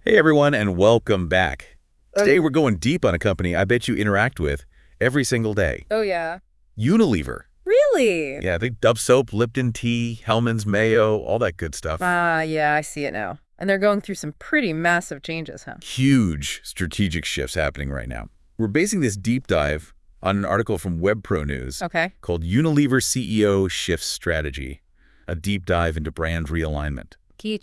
Hey everyone, and welcome back. Oh, Today we're going deep on a company I bet you interact with every single day. oh yeah. Unilever. Really? Yeah, they Dove soap, Lipton tea, Hellman's mayo, all that good stuff. Yeah, I see it now. And they're going through some pretty massive changes, huh? Huge strategic shifts happening right now. We're basing this deep dive on an article from WebPro News Okay. called Unilever CEO Shifts Strategy, a deep dive into brand realignment.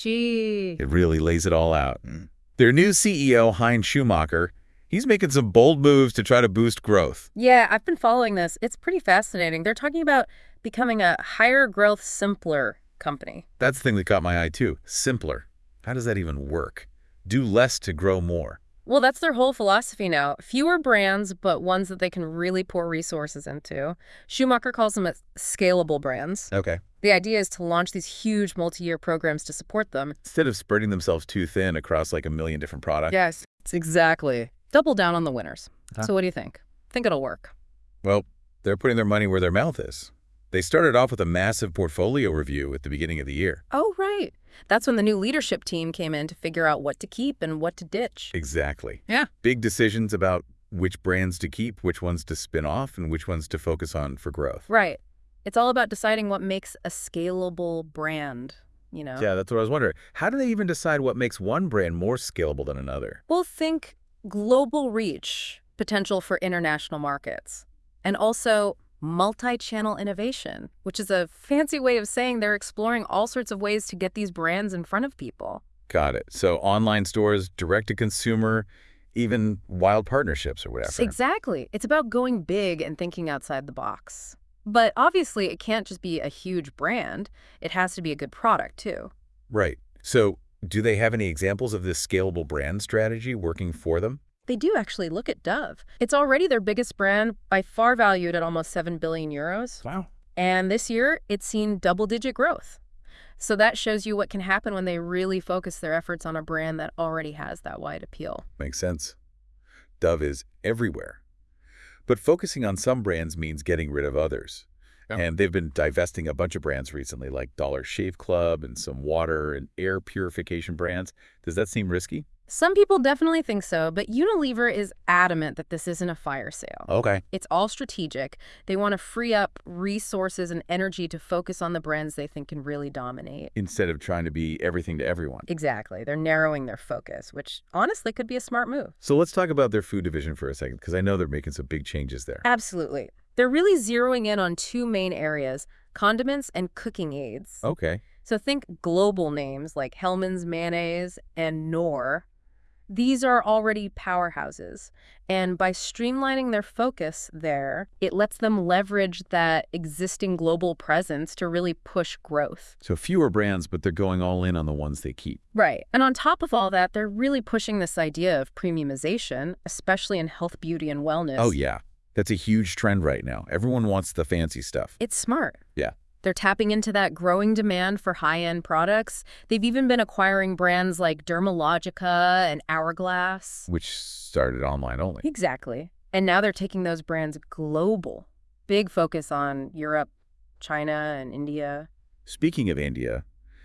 Kichi. It really lays it all out. Their new CEO, Hein Schumacher, he's making some bold moves to try to boost growth. Yeah, I've been following this. It's pretty fascinating. They're talking about becoming a higher growth, simpler company. That's the thing that caught my eye too. Simpler. How does that even work? Do less to grow more. Well, that's their whole philosophy now. Fewer brands, but ones that they can really pour resources into. Schumacher calls them scalable brands. Okay. The idea is to launch these huge multi-year programs to support them. Instead of spreading themselves too thin across like a million different products. Yes, it's exactly. Double down on the winners. Huh. So what do you think? Think it'll work? Well, they're putting their money where their mouth is. They started off with a massive portfolio review at the beginning of the year. Oh, right. That's when the new leadership team came in to figure out what to keep and what to ditch. Exactly. Yeah. Big decisions about which brands to keep, which ones to spin off, and which ones to focus on for growth. Right. It's all about deciding what makes a scalable brand, you know? Yeah, that's what I was wondering. How do they even decide what makes one brand more scalable than another? Well, think global reach, potential for international markets, and also multi-channel innovation, which is a fancy way of saying they're exploring all sorts of ways to get these brands in front of people. Got it. So online stores, direct-to-consumer, even wild partnerships or whatever. Exactly. It's about going big and thinking outside the box. But obviously, it can't just be a huge brand. It has to be a good product, too. Right. So do they have any examples of this scalable brand strategy working for them? They do actually. Look at Dove. It's already their biggest brand, by far valued at almost 7 billion euros. Wow. And this year, it's seen double-digit growth. So that shows you what can happen when they really focus their efforts on a brand that already has that wide appeal. Makes sense. Dove is everywhere. But focusing on some brands means getting rid of others. Yeah. And they've been divesting a bunch of brands recently, like Dollar Shave Club and some water and air purification brands. Does that seem risky? Some people definitely think so, but Unilever is adamant that this isn't a fire sale. Okay. It's all strategic. They want to free up resources and energy to focus on the brands they think can really dominate. Instead of trying to be everything to everyone. Exactly. They're narrowing their focus, which honestly could be a smart move. So let's talk about their food division for a second, because I know they're making some big changes there. Absolutely. They're really zeroing in on two main areas, condiments and cooking aids. Okay. So think global names like Hellman's Mayonnaise and Knorr. These are already powerhouses, and by streamlining their focus there, it lets them leverage that existing global presence to really push growth. So fewer brands, but they're going all in on the ones they keep. Right. And on top of all that, they're really pushing this idea of premiumization, especially in health, beauty, and wellness. Oh, yeah. That's a huge trend right now. Everyone wants the fancy stuff. It's smart. Yeah. They're tapping into that growing demand for high-end products. They've even been acquiring brands like Dermalogica and Hourglass. Which started online only. Exactly. And now they're taking those brands global. Big focus on Europe, China, and India. Speaking of India,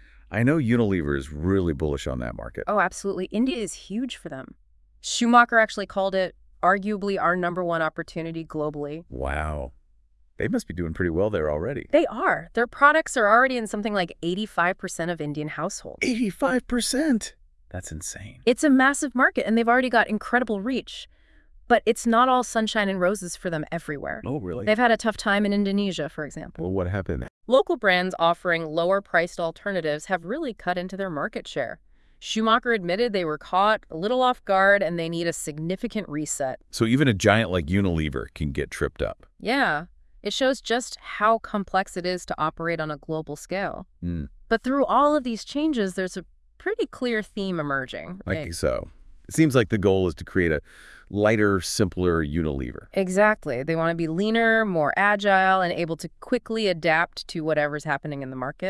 I know Unilever is really bullish on that market. Oh, absolutely. India is huge for them. Schumacher actually called it arguably our #1 opportunity globally. Wow. They must be doing pretty well there already. They are. Their products are already in something like 85% of Indian households. 85%? That's insane. It's a massive market, and they've already got incredible reach. But it's not all sunshine and roses for them everywhere. Oh, really? They've had a tough time in Indonesia, for example. Well, what happened? Local brands offering lower-priced alternatives have really cut into their market share. Schumacher admitted they were caught a little off guard, and they need a significant reset. So even a giant like Unilever can get tripped up. Yeah. It shows just how complex it is to operate on a global scale. Mm. But through all of these changes, there's a pretty clear theme emerging. Like so. It seems like the goal is to create a lighter, simpler Unilever. Exactly. They want to be leaner, more agile, and able to quickly adapt to whatever's happening in the market.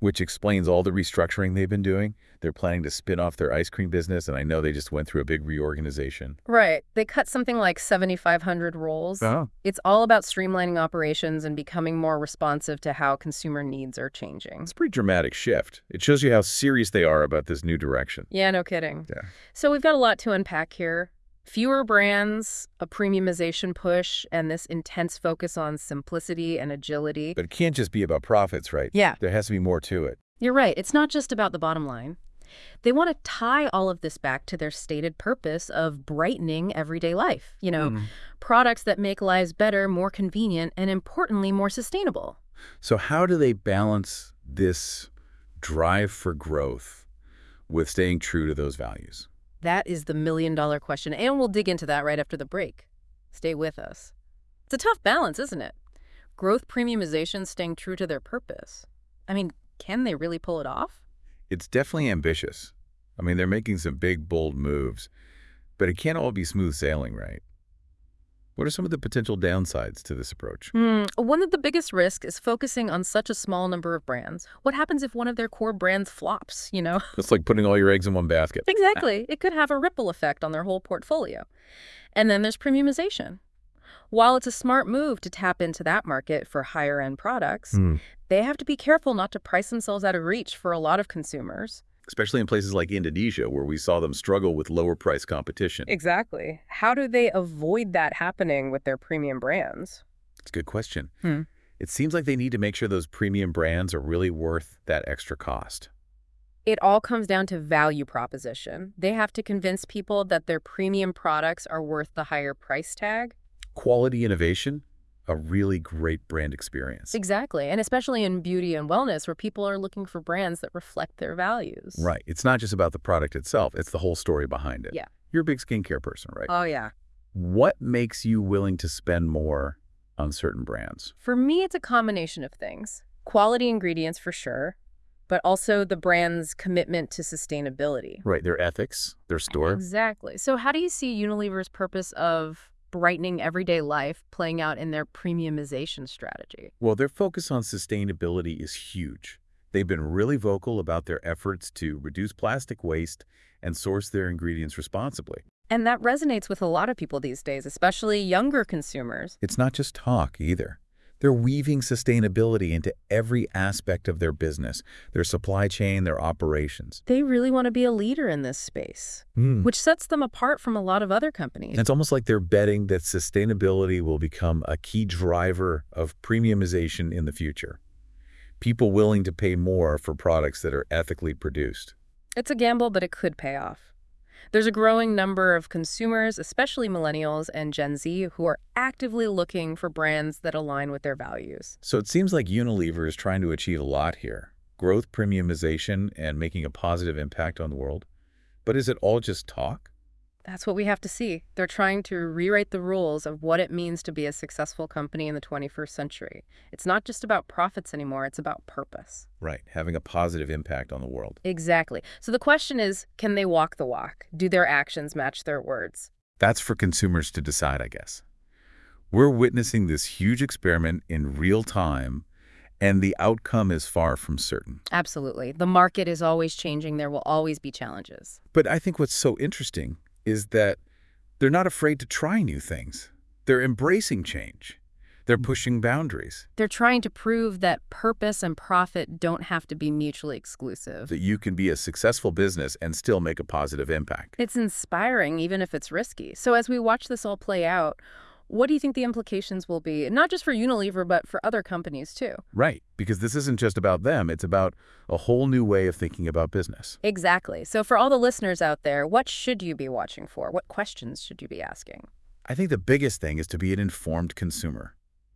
Which explains all the restructuring they've been doing. They're planning to spin off their ice cream business, and I know they just went through a big reorganization. Right. They cut something like 7,500 roles. Oh. It's all about streamlining operations and becoming more responsive to how consumer needs are changing. It's a pretty dramatic shift. It shows you how serious they are about this new direction. Yeah, no kidding. Yeah. So we've got a lot to unpack here. Fewer brands, a premiumization push, and this intense focus on simplicity and agility. But it can't just be about profits, right? Yeah. There has to be more to it. You're right. It's not just about the bottom line. They want to tie all of this back to their stated purpose of brightening everyday life. Products that make lives better, more convenient, and importantly, more sustainable. So how do they balance this drive for growth with staying true to those values? That is the million-dollar question, and we'll dig into that right after the break. Stay with us. It's a tough balance, isn't it? Growth, premiumization, staying true to their purpose. I mean, can they really pull it off? It's definitely ambitious. I mean, they're making some big, bold moves, but it can't all be smooth sailing, right? What are some of the potential downsides to this approach? One of the biggest risks is focusing on such a small number of brands. What happens if one of their core brands flops, It's like putting all your eggs in one basket. Exactly. It could have a ripple effect on their whole portfolio. And then there's premiumization. While it's a smart move to tap into that market for higher-end products, they have to be careful not to price themselves out of reach for a lot of consumers. Especially in places like Indonesia, where we saw them struggle with lower price competition. Exactly. How do they avoid that happening with their premium brands? It's a good question. It seems like they need to make sure those premium brands are really worth that extra cost. It all comes down to value proposition. They have to convince people that their premium products are worth the higher price tag. Quality innovation, a really great brand experience. Exactly. And especially in beauty and wellness, where people are looking for brands that reflect their values. Right. It's not just about the product itself. It's the whole story behind it. Yeah. You're a big skincare person, right? Oh, yeah. What makes you willing to spend more on certain brands? For me, it's a combination of things. Quality ingredients, for sure, but also the brand's commitment to sustainability. Right. Their ethics, their store. Exactly. So how do you see Unilever's purpose of brightening everyday life playing out in their premiumization strategy? Well, their focus on sustainability is huge. They've been really vocal about their efforts to reduce plastic waste and source their ingredients responsibly. And that resonates with a lot of people these days, especially younger consumers. It's not just talk either. They're weaving sustainability into every aspect of their business, their supply chain, their operations. They really want to be a leader in this space, which sets them apart from a lot of other companies. It's almost like they're betting that sustainability will become a key driver of premiumization in the future. People willing to pay more for products that are ethically produced. It's a gamble, but it could pay off. There's a growing number of consumers, especially millennials and Gen Z, who are actively looking for brands that align with their values. So it seems like Unilever is trying to achieve a lot here. Growth, premiumization, and making a positive impact on the world. But is it all just talk? That's what we have to see. They're trying to rewrite the rules of what it means to be a successful company in the 21st century. It's not just about profits anymore, it's about purpose. Right, having a positive impact on the world. Exactly. So the question is, can they walk the walk? Do their actions match their words? That's for consumers to decide, I guess. We're witnessing this huge experiment in real time, and the outcome is far from certain. Absolutely. The market is always changing. There will always be challenges. But I think what's so interesting is that they're not afraid to try new things. They're embracing change. They're pushing boundaries. They're trying to prove that purpose and profit don't have to be mutually exclusive. That you can be a successful business and still make a positive impact. It's inspiring, even if it's risky. So as we watch this all play out, what do you think the implications will be, not just for Unilever, but for other companies too? Right, because this isn't just about them. It's about a whole new way of thinking about business. Exactly. So for all the listeners out there, what should you be watching for? What questions should you be asking? I think the biggest thing is to be an informed consumer.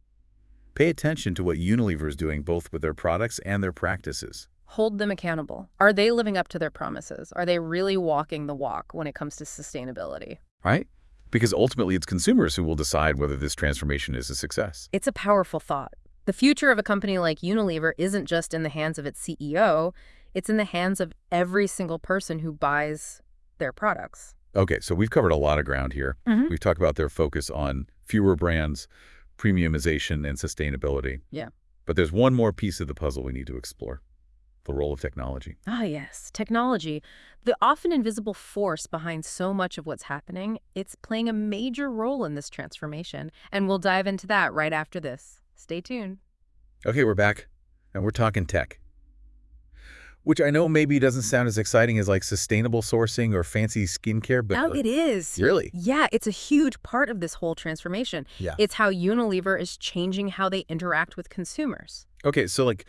Pay attention to what Unilever is doing both with their products and their practices. Hold them accountable. Are they living up to their promises? Are they really walking the walk when it comes to sustainability? Right? Because ultimately it's consumers who will decide whether this transformation is a success. It's a powerful thought. The future of a company like Unilever isn't just in the hands of its CEO, it's in the hands of every single person who buys their products. Okay, so we've covered a lot of ground here. We've talked about their focus on fewer brands, premiumization, and sustainability. Yeah. But there's one more piece of the puzzle we need to explore. the role of technology. Ah, yes, technology. The often invisible force behind so much of what's happening, it's playing a major role in this transformation. And we'll dive into that right after this. Stay tuned. Okay, we're back, and we're talking tech, which I know maybe doesn't sound as exciting as like sustainable sourcing or fancy skincare, but Oh, it is. really? Yeah, it's a huge part of this whole transformation. Yeah. It's how Unilever is changing how they interact with consumers. Okay, so like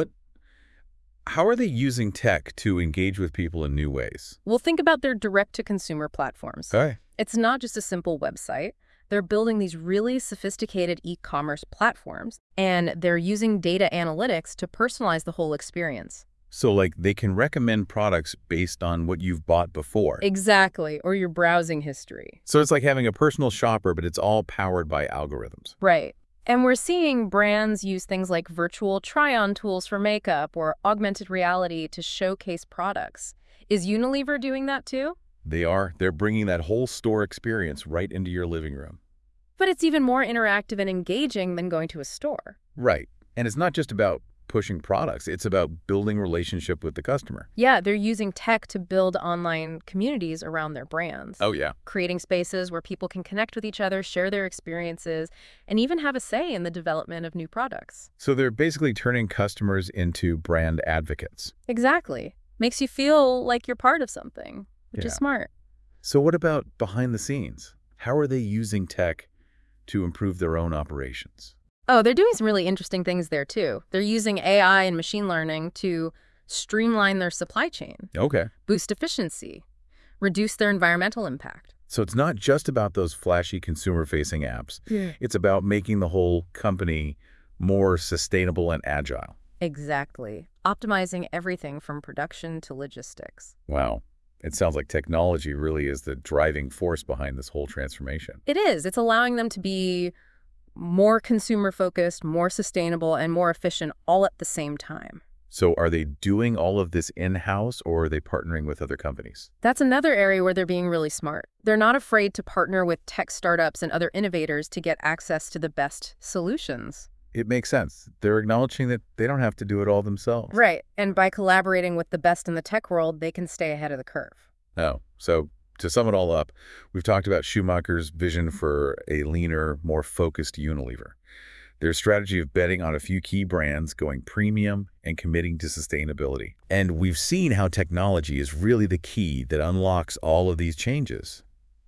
how are they using tech to engage with people in new ways? Well, think about their direct-to-consumer platforms. Okay. It's not just a simple website. They're building these really sophisticated e-commerce platforms, and they're using data analytics to personalize the whole experience. So like they can recommend products based on what you've bought before. Exactly, or your browsing history. So it's like having a personal shopper, but it's all powered by algorithms. Right. And we're seeing brands use things like virtual try-on tools for makeup or augmented reality to showcase products. Is Unilever doing that too? They're bringing that whole store experience right into your living room. But it's even more interactive and engaging than going to a store. Right. And it's not just about pushing products. It's about building relationship with the customer. Yeah, they're using tech to build online communities around their brands. Oh, yeah. Creating spaces where people can connect with each other, share their experiences, and even have a say in the development of new products. So they're basically turning customers into brand advocates. Exactly. Makes you feel like you're part of something, which is Yeah. smart. So what about behind the scenes? How are they using tech to improve their own operations? Oh, they're doing some really interesting things there too. They're using AI and machine learning to streamline their supply chain, Okay. boost efficiency, reduce their environmental impact. So it's not just about those flashy consumer-facing apps. Yeah. It's about making the whole company more sustainable and agile. Exactly. Optimizing everything from production to logistics. Wow. It sounds like technology really is the driving force behind this whole transformation. It is. It's allowing them to be more consumer-focused, more sustainable, and more efficient all at the same time. So are they doing all of this in-house, or are they partnering with other companies? That's another area where they're being really smart. They're not afraid to partner with tech startups and other innovators to get access to the best solutions. It makes sense. They're acknowledging that they don't have to do it all themselves. Right. And by collaborating with the best in the tech world, they can stay ahead of the curve. Oh, so to sum it all up, we've talked about Schumacher's vision for a leaner, more focused Unilever. Their strategy of betting on a few key brands, going premium, and committing to sustainability. And we've seen how technology is really the key that unlocks all of these changes.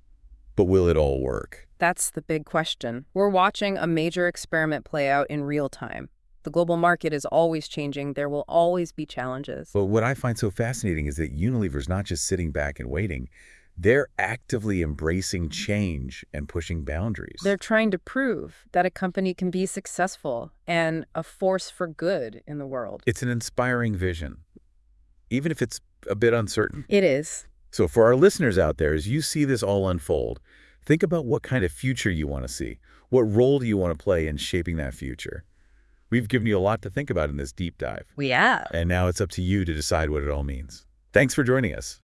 But will it all work? That's the big question. We're watching a major experiment play out in real time. The global market is always changing. There will always be challenges. But what I find so fascinating is that Unilever's not just sitting back and waiting. They're actively embracing change and pushing boundaries. They're trying to prove that a company can be successful and a force for good in the world. It's an inspiring vision, even if it's a bit uncertain. It is. So for our listeners out there, as you see this all unfold, think about what kind of future you want to see. What role do you want to play in shaping that future? We've given you a lot to think about in this deep dive. We have. And now it's up to you to decide what it all means. Thanks for joining us.